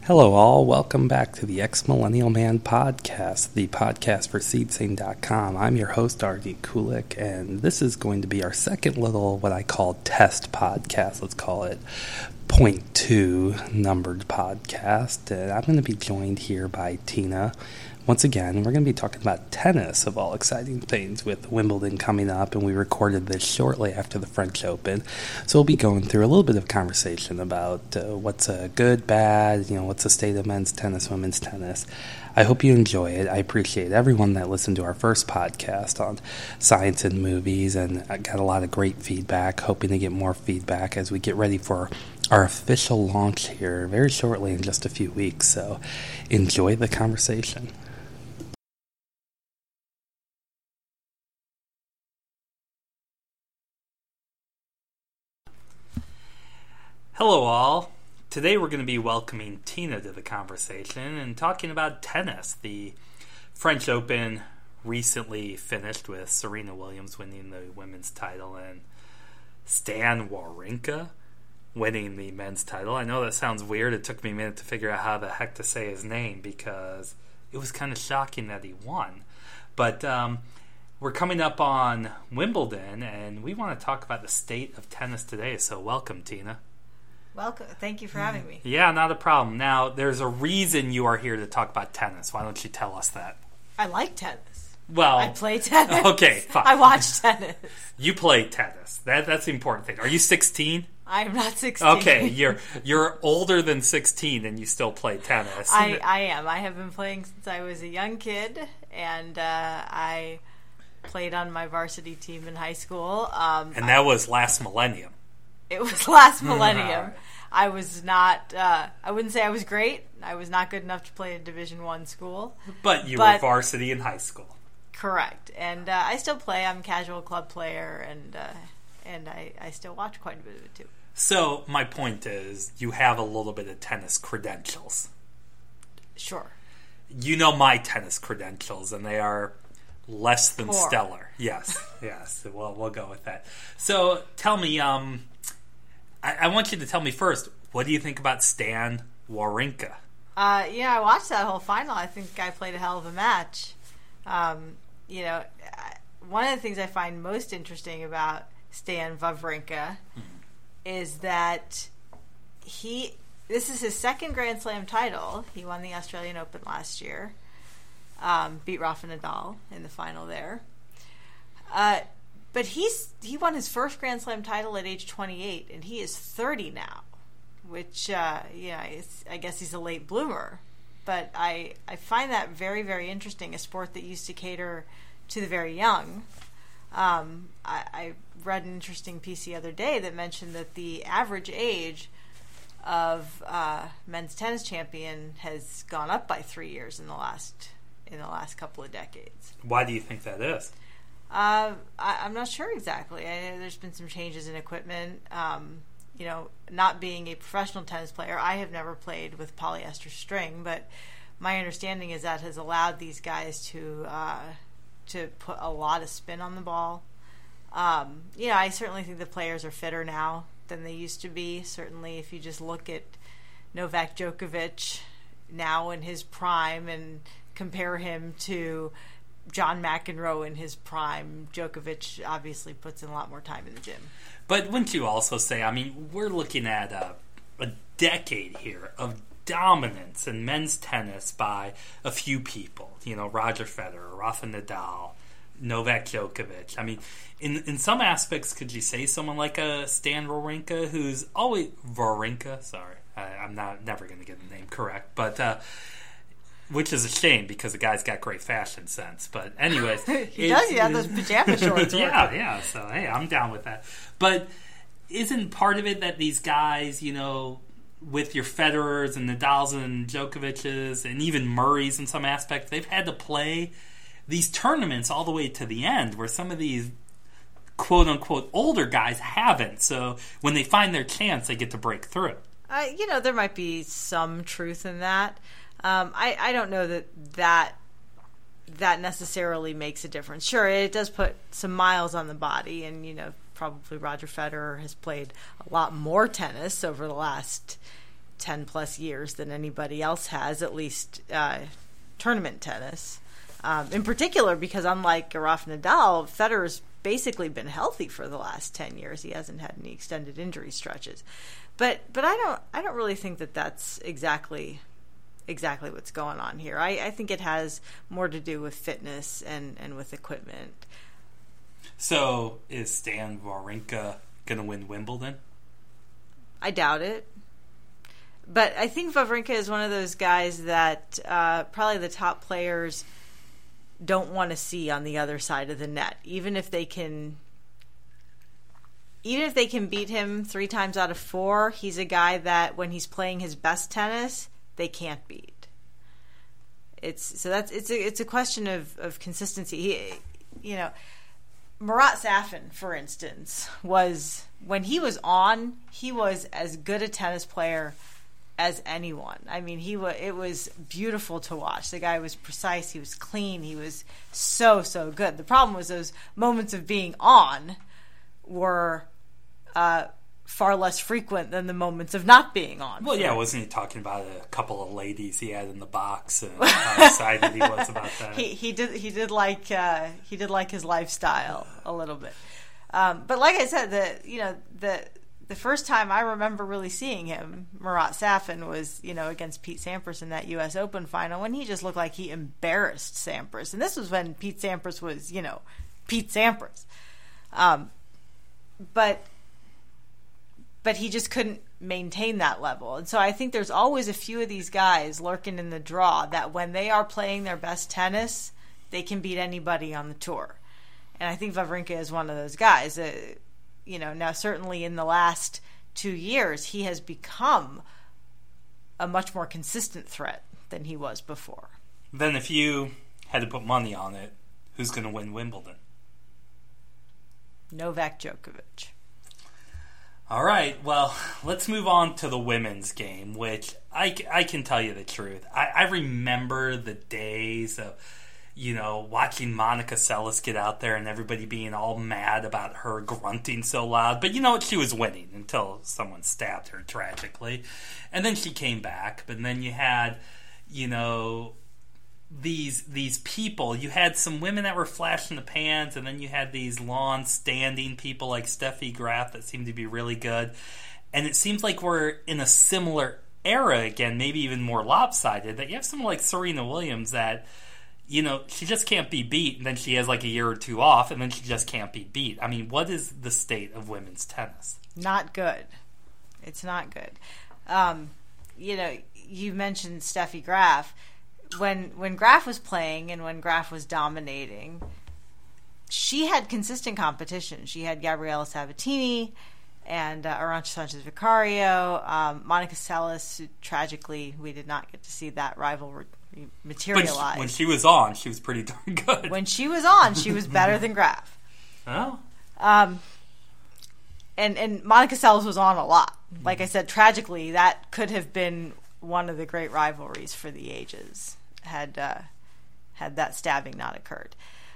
Hello all, welcome back to the Ex-Millennial Man Podcast, the podcast for Seedsane.com. I'm your host, R.D. Kulik, and this is going to be our second little, what I call, test podcast. Let's call it Point 2 numbered podcast. And I'm going to be joined here by Tina. Once again, we're going to be talking about tennis, of all exciting things, with Wimbledon coming up, and we recorded this shortly after the French Open. So we'll be going through a little bit of conversation about what's good, bad, what's the state of men's tennis, women's tennis. I hope you enjoy it. I appreciate everyone that listened to our first podcast on science and movies, and I got a lot of great feedback, hoping to get more feedback as we get ready for our official launch here very shortly in just a few weeks. So enjoy the conversation. Hello all. Today we're going to be welcoming Tina to the conversation and talking about tennis. The French Open recently finished with Serena Williams winning the women's title and Stan Wawrinka winning the men's title. I know that sounds weird. It took me a minute to figure out how the heck to say his name because it was kind of shocking that he won. But we're coming up on Wimbledon and we want to talk about the state of tennis today. So welcome, Tina. Welcome. Thank you for having me. Yeah, not a problem. Now, there's a reason you are here to talk about tennis. Why don't you tell us that? I like tennis. Well, I play tennis. Okay, fine. I watch tennis. You play tennis. That's the important thing. Are you 16? I'm not 16. Okay, you're older than 16 and you still play tennis. I am. I have been playing since I was a young kid, and I played on my varsity team in high school. And that was last millennium. It was last millennium. I was not, I wouldn't say I was great. I was not good enough to play at Division I school. But you were varsity in high school. Correct. And I still play. I'm a casual club player, and I still watch quite a bit of it, too. So, my point is, you have a little bit of tennis credentials. Sure. You know my tennis credentials, and they are less than poor. Stellar. Yes. Well, we'll go with that. So, tell me, I want you to tell me first, what do you think about Stan Wawrinka? I watched that whole final. I think I played a hell of a match. One of the things I find most interesting about Stan Wawrinka is that this is his second Grand Slam title. He won the Australian Open last year, beat Rafa Nadal in the final there. But he won his first Grand Slam title at age 28, and he is 30 now, which, I guess he's a late bloomer. But I find that very, very interesting, a sport that used to cater to the very young. I read an interesting piece the other day that mentioned that the average age of men's tennis champion has gone up by 3 years in the last couple of decades. Why do you think that is? I'm not sure exactly. There's been some changes in equipment. Not being a professional tennis player, I have never played with polyester string, but my understanding is that has allowed these guys to put a lot of spin on the ball. I certainly think the players are fitter now than they used to be. Certainly, if you just look at Novak Djokovic now in his prime and compare him to John McEnroe in his prime, Djokovic obviously puts in a lot more time in the gym. But wouldn't you also say, we're looking at a decade here of dominance in men's tennis by a few people. Roger Federer, Rafa Nadal, Novak Djokovic. In some aspects, could you say someone like a Stan Wawrinka, who's always... Wawrinka, sorry. I'm never going to get the name correct, but... which is a shame because the guy's got great fashion sense. But anyways... he does. He has those pajama shorts. Yeah. So, hey, I'm down with that. But isn't part of it that these guys, with your Federers and Nadals and Djokovic's and even Murray's in some aspects, they've had to play these tournaments all the way to the end where some of these quote-unquote older guys haven't. So when they find their chance, they get to break through. There might be some truth in that. I don't know that necessarily makes a difference. Sure, it does put some miles on the body, and probably Roger Federer has played a lot more tennis over the last 10 plus years than anybody else has, at least tournament tennis. In particular, because unlike Rafa Nadal, Federer's basically been healthy for the last 10 years. He hasn't had any extended injury stretches. But I don't really think that that's exactly what's going on here. I think it has more to do with fitness and with equipment. So is Stan Wawrinka going to win Wimbledon? I doubt it. But I think Wawrinka is one of those guys that probably the top players don't want to see on the other side of the net. Even if they can beat him 3 times out of 4, he's a guy that when he's playing his best tennis, they can't beat. It's a question of consistency. Marat Safin, for instance, was when he was on, he was as good a tennis player as anyone. I mean, it was beautiful to watch. The guy was precise, he was clean, he was so good. The problem was those moments of being on were far less frequent than the moments of not being on. Well, yeah, wasn't he talking about a couple of ladies he had in the box and how excited he was about that? He did like his lifestyle a little bit. But like I said, the first time I remember really seeing him, Marat Safin, was, against Pete Sampras in that U.S. Open final when he just looked like he embarrassed Sampras. And this was when Pete Sampras was, Pete Sampras. But he just couldn't maintain that level. And so I think there's always a few of these guys lurking in the draw that when they are playing their best tennis, they can beat anybody on the tour. And I think Wawrinka is one of those guys. Now certainly in the last 2 years, he has become a much more consistent threat than he was before. Then if you had to put money on it, who's going to win Wimbledon? Novak Djokovic. All right, well, let's move on to the women's game, which I can tell you the truth. I remember the days of, watching Monica Seles get out there and everybody being all mad about her grunting so loud. But she was winning until someone stabbed her tragically. And then she came back. But then you had, these people. You had some women that were flash in the pans, and then you had these long-standing people like Steffi Graf that seemed to be really good. And it seems like we're in a similar era again, maybe even more lopsided, that you have someone like Serena Williams that, she just can't be beat, and then she has like a year or two off, and then she just can't be beat. I mean, what is the state of women's tennis? Not good. It's not good. You mentioned Steffi Graf. When Graf was playing and when Graf was dominating, she had consistent competition. She had Gabriela Sabatini and Arantxa Sanchez Vicario, Monica Seles, who tragically we did not get to see that rivalry materialize. But when she was on, she was pretty darn good. When she was on, she was better than Graf. Oh. And Monica Seles was on a lot. Like I said, tragically, that could have been one of the great rivalries for the ages had that stabbing not occurred.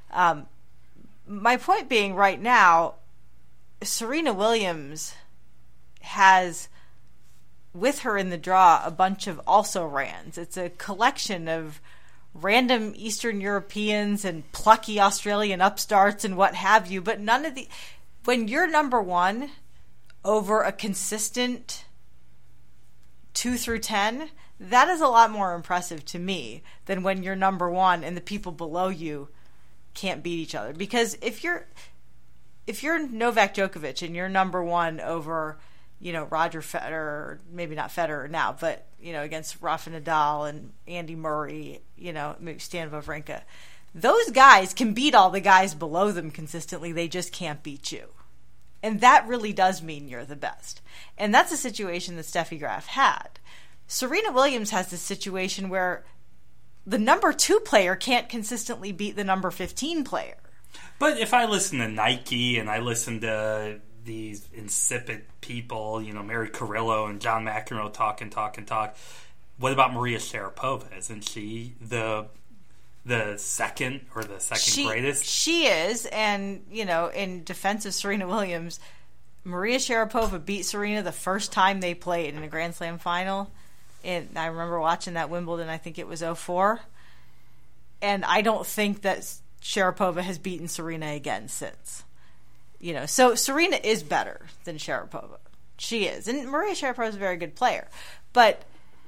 My point being, right now, Serena Williams has with her in the draw a bunch of also-rans. It's a collection of random Eastern Europeans and plucky Australian upstarts and what have you, but none of the... When you're number one over a consistent 2 through 10, that is a lot more impressive to me than when you're number one and the people below you can't beat each other. Because if you're Novak Djokovic and you're number one over, Roger Federer, or maybe not Federer now, but, against Rafa Nadal and Andy Murray, maybe Stan Wawrinka, those guys can beat all the guys below them consistently. They just can't beat you. And that really does mean you're the best. And that's a situation that Steffi Graf had. Serena Williams has this situation where the number 2 player can't consistently beat the number 15 player. But if I listen to Nike and I listen to these insipid people, Mary Carrillo and John McEnroe talk, what about Maria Sharapova? Isn't she the second or the second greatest? She is, and, in defense of Serena Williams, Maria Sharapova beat Serena the first time they played in a Grand Slam final. And I remember watching that Wimbledon, I think it was 2004. And I don't think that Sharapova has beaten Serena again since. So Serena is better than Sharapova. She is. And Maria Sharapova is a very good player. But,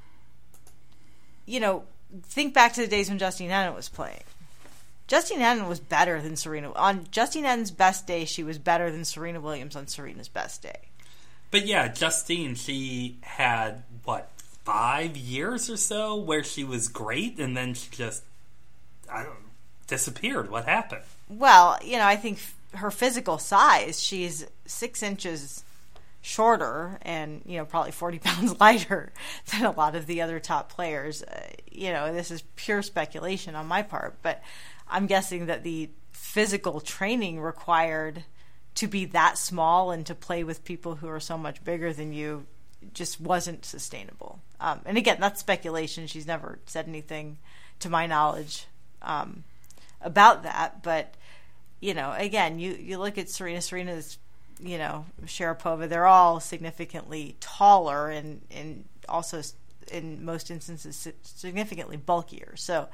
think back to the days when Justine Henin was playing. Justine Henin was better than Serena. On Justine Henin's best day, she was better than Serena Williams on Serena's best day. But yeah, Justine, she had, 5 years or so where she was great, and then she just, disappeared. What happened? Well, I think her physical size, she's 6 inches shorter and, probably 40 pounds lighter than a lot of the other top players. This is pure speculation on my part, but I'm guessing that the physical training required to be that small and to play with people who are so much bigger than you just wasn't sustainable. And again, that's speculation. She's never said anything to my knowledge about that. But, again, you look at Serena's, Sharapova, they're all significantly taller and also in most instances significantly bulkier. So,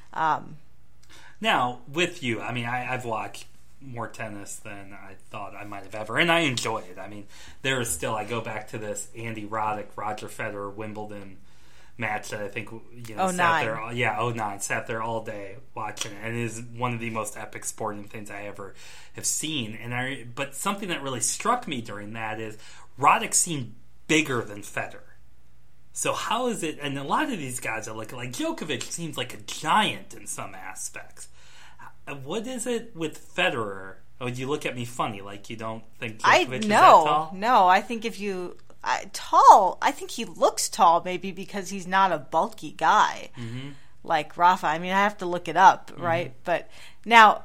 now, with you, I've watched more tennis than I thought I might have ever, and I enjoy it. There is still, I go back to this Andy Roddick, Roger Federer, Wimbledon match that I think, sat there, 2009, sat there all day watching it, and it is one of the most epic sporting things I ever have seen. But something that really struck me during that is Roddick seemed bigger than Federer. So how is it, and a lot of these guys are like Djokovic seems like a giant in some aspects. What is it with Federer? Oh, you look at me funny, like you don't think Djokovic is that tall? No, I think tall, I think he looks tall maybe because he's not a bulky guy like Rafa. I have to look it up, right? But now,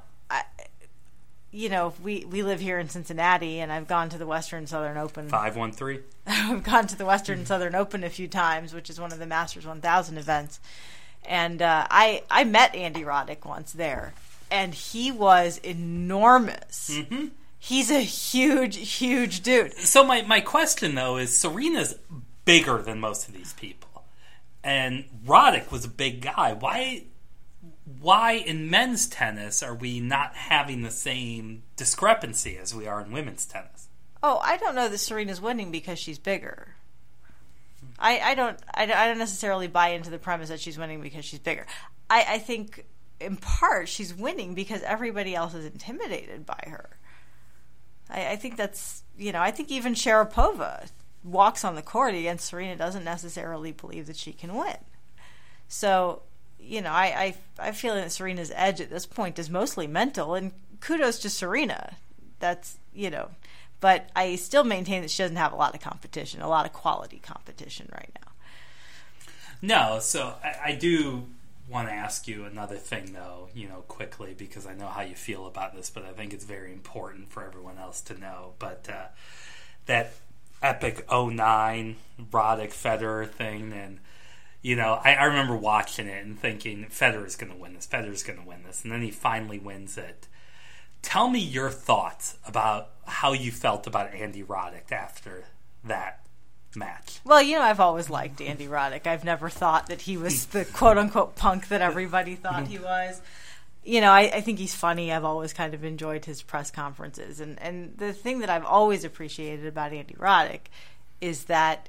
we live here in Cincinnati, and I've gone to the Western Southern Open. 513. I've gone to the Western Southern Open a few times, which is one of the Masters 1000 events. And I met Andy Roddick once there, and he was enormous. Mm-hmm. He's a huge, huge dude. So my question, though, is Serena's bigger than most of these people. And Roddick was a big guy. Why in men's tennis are we not having the same discrepancy as we are in women's tennis? Oh, I don't know that Serena's winning because she's bigger. I don't necessarily buy into the premise that she's winning because she's bigger. I think, in part, she's winning because everybody else is intimidated by her. I think that's, I think even Sharapova walks on the court against Serena doesn't necessarily believe that she can win. So, I feel that Serena's edge at this point is mostly mental, and kudos to Serena. That's, but I still maintain that she doesn't have a lot of competition, a lot of quality competition right now. No, so I do want to ask you another thing, though, quickly, because I know how you feel about this, but I think it's very important for everyone else to know. But that epic 2009 Roddick Federer thing, and I remember watching it and thinking Federer's going to win this, and then he finally wins it. Tell me your thoughts about how you felt about Andy Roddick after that match. Well, I've always liked Andy Roddick. I've never thought that he was the quote-unquote punk that everybody thought he was. I think he's funny. I've always kind of enjoyed his press conferences. And the thing that I've always appreciated about Andy Roddick is that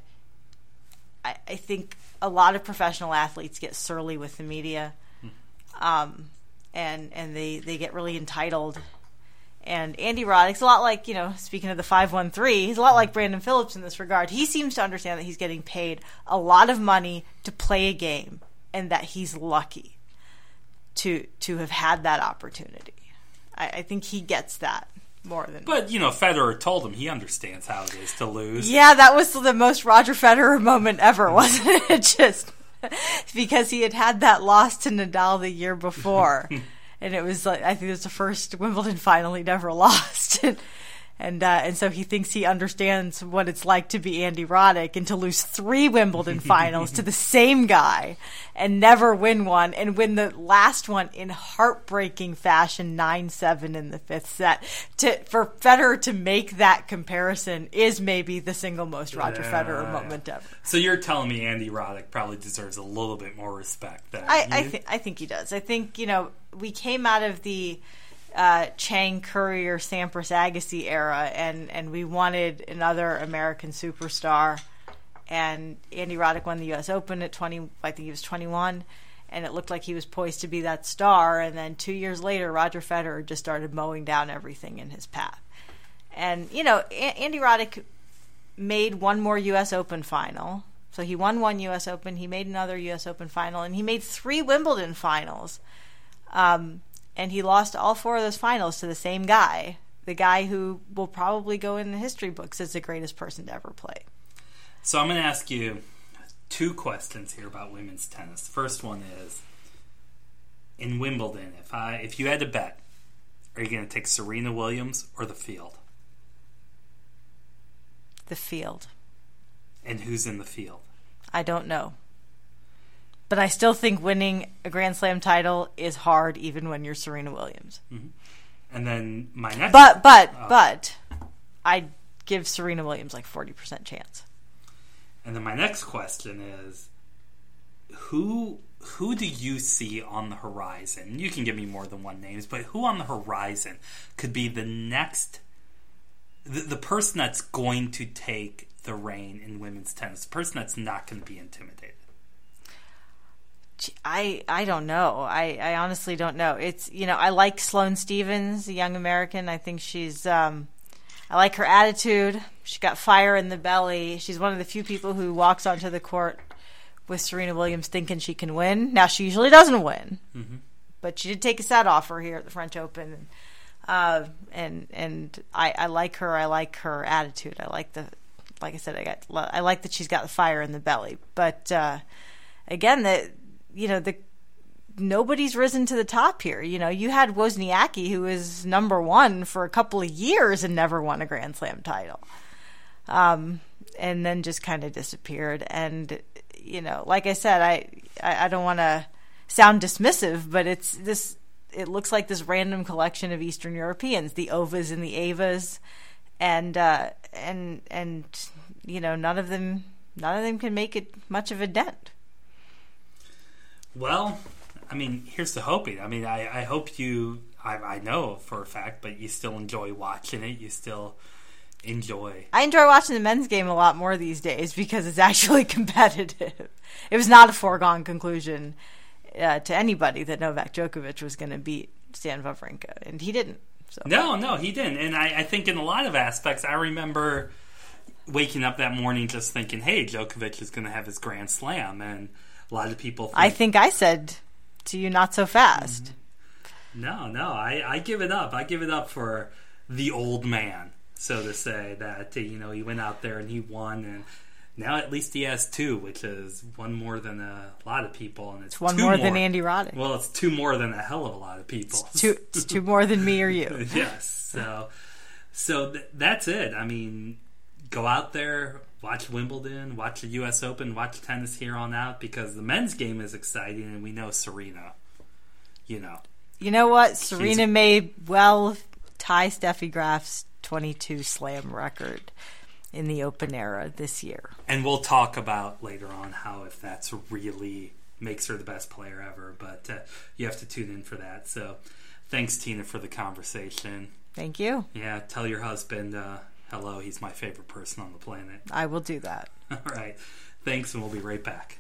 I think a lot of professional athletes get surly with the media, and they get really entitled. And Andy Roddick's a lot like, speaking of the 513, he's a lot like Brandon Phillips in this regard. He seems to understand that he's getting paid a lot of money to play a game and that he's lucky to have had that opportunity. I think he gets that more than... But, Federer told him he understands how it is to lose. Yeah, that was the most Roger Federer moment ever, wasn't it? Just because he had that loss to Nadal the year before. And it was I think it was the first Wimbledon final he'd ever lost. And so he thinks he understands what it's like to be Andy Roddick and to lose 3 Wimbledon finals to the same guy and never win one, and win the last one in heartbreaking fashion, 9-7 in the 5th set. For Federer to make that comparison is maybe the single most Roger Federer moment ever. So you're telling me Andy Roddick probably deserves a little bit more respect than I think he does. I think, we came out of the Chang, Courier, Sampras, Agassi era, and we wanted another American superstar. And Andy Roddick won the U.S. Open at 20. I think he was 21, and it looked like he was poised to be that star. And then 2 years later, Roger Federer just started mowing down everything in his path. And Andy Roddick made one more U.S. Open final. So he won one U.S. Open, he made another U.S. Open final, and he made 3 Wimbledon finals. And he lost all 4 of those finals to the same guy, the guy who will probably go in the history books as the greatest person to ever play. So I'm going to ask you 2 questions here about women's tennis. The first one is, in Wimbledon, if you had to bet, are you going to take Serena Williams or the field? The field. And who's in the field? I don't know. But I still think winning a Grand Slam title is hard, even when you're Serena Williams. Mm-hmm. And then my next... But I'd give Serena Williams like 40% chance. And then my next question is, who do you see on the horizon? You can give me more than one names, but who on the horizon could be the next... The person that's going to take the reign in women's tennis, the person that's not going to be intimidated? I don't know. I honestly don't know. It's, I like Sloane Stephens, a young American. I think she's, I like her attitude. She got fire in the belly. She's one of the few people who walks onto the court with Serena Williams thinking she can win. Now, she usually doesn't win, but she did take a set off her here at the French Open. And I like her. I like her attitude. Like I said, I like that she's got the fire in the belly. But again, nobody's risen to the top here. You had Wozniacki, who was number 1 for a couple of years and never won a Grand Slam title, and then just kind of disappeared. And like I said, I don't want to sound dismissive, but it looks like this random collection of Eastern Europeans, the Ovas and the Avas, and none of them can make it much of a dent. Well, I mean, here's the hoping. I mean, I hope you, I know for a fact, but you still enjoy watching it. You still enjoy. I enjoy watching the men's game a lot more these days because it's actually competitive. It was not a foregone conclusion to anybody that Novak Djokovic was going to beat Stan Wawrinka, and he didn't. So. No, he didn't. And I think in a lot of aspects, I remember waking up that morning just thinking, hey, Djokovic is going to have his Grand Slam, and a lot of people think... I think I said to you, not so fast. No, I give it up. I give it up for the old man, so to say, that, he went out there and he won, and now at least he has 2, which is one more than a lot of people. And it's one more than Andy Roddick. Well, it's 2 more than a hell of a lot of people. It's 2 more than me or you. Yes. So that's it. I mean, go out there, watch Wimbledon, watch the U.S. Open, watch tennis here on out, because the men's game is exciting, and we know Serena, You know what? Serena may well tie Steffi Graf's 22 slam record in the Open era this year. And we'll talk about later on how if that's really makes her the best player ever, but you have to tune in for that. So thanks, Tina, for the conversation. Thank you. Yeah, tell your husband hello, he's my favorite person on the planet. I will do that. All right. Thanks, and we'll be right back.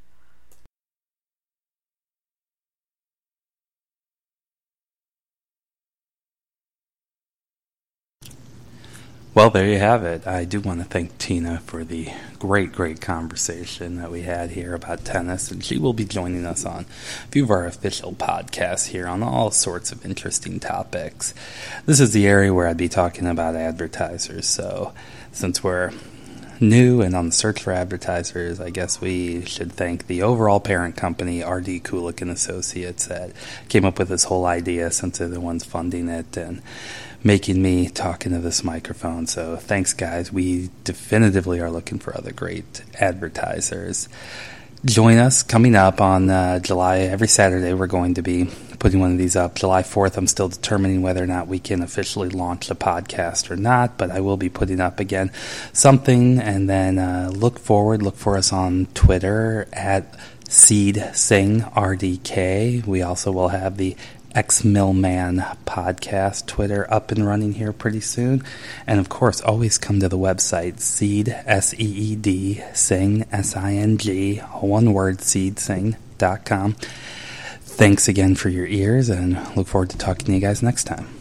Well, there you have it. I do want to thank Tina for the great conversation that we had here about tennis, and she will be joining us on a few of our official podcasts here on all sorts of interesting topics. This is the area where I'd be talking about advertisers, so since we're new and on the search for advertisers, I guess we should thank the overall parent company, R.D. Kulik and Associates, that came up with this whole idea, since they're the ones funding it and making me talk into this microphone. So thanks, guys. We definitively are looking for other great advertisers. Join us coming up on July. Every Saturday we're going to be putting one of these up. July 4th, I'm still determining whether or not we can officially launch the podcast or not, but I will be putting up again something. And then look for us on Twitter at SeedSingRDK. We also will have the X-Millman podcast Twitter up and running here pretty soon. And of course, always come to the website, Seed, S-E-E-D, Sing, S-I-N-G, one word, seedsing.com. Thanks again for your ears, and look forward to talking to you guys next time.